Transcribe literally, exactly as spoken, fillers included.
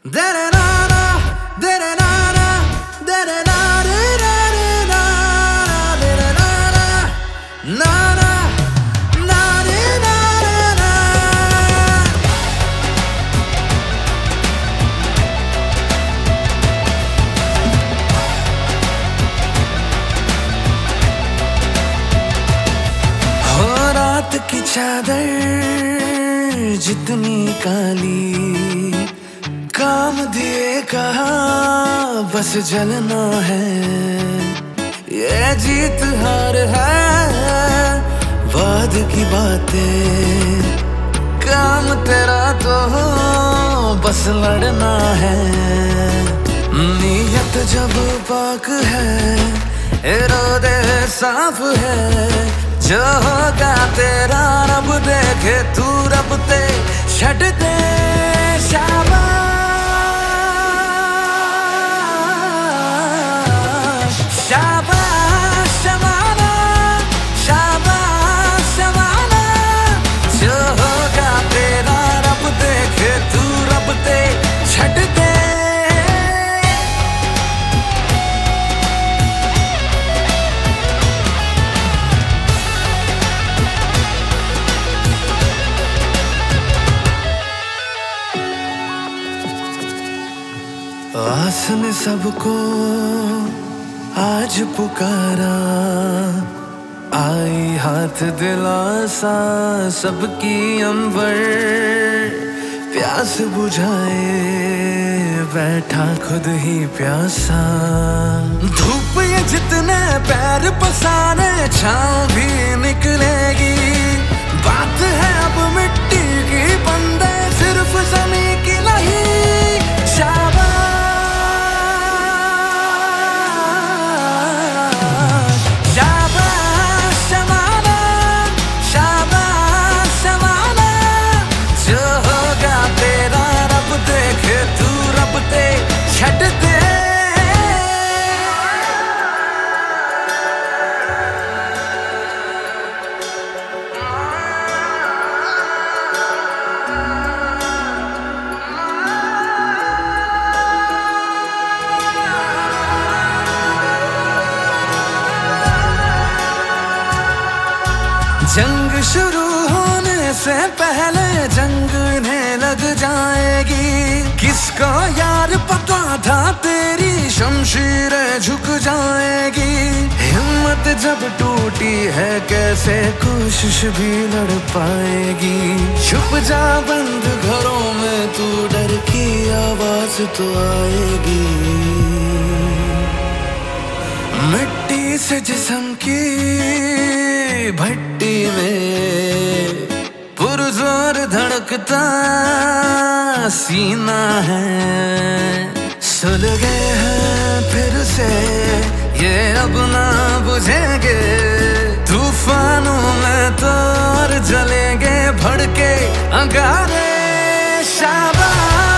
रात की चादर जितनी काली, काम दिए कहा बस जलना है। ये जीत हार है बाद की बातें, काम तेरा तो बस लड़ना है। नीयत जब पाक है, इरादे साफ है, जो होगा तेरा रब देखे, तू रब ते छड़ दे शाबाश। शाबाश शबाना, शाबाश शबाना, जो होगा तेरा रब देखे, तू रब ते छड़ दे। आस ने सबको आज पुकारा, आई हाथ दिलासा सबकी अंबर, प्यास बुझाए बैठा खुद ही प्यासा। धूप ये जितने पैर पसारे छाँव भी निकलेगी, बात है अब मिट्टी की बंदे सिर्फ ज़मीं की नहीं। जंग शुरू होने से पहले जंग ने लग जाएगी, किसको यार पता था तेरी शमशीरें झुक जाएगी। हिम्मत जब टूटी है कैसे कोशिश भी लड़ पाएगी। छुप जा बंद घरों में तू, डर की आवाज तो आएगी। मिट्टी से जिस्म की भट्टी में पुरजोर धड़कता सीना है। सुलगे हैं फिर से ये अब ना बुझेंगे, तूफानों में तो और जलेंगे भड़के अंगारे। शाबाश।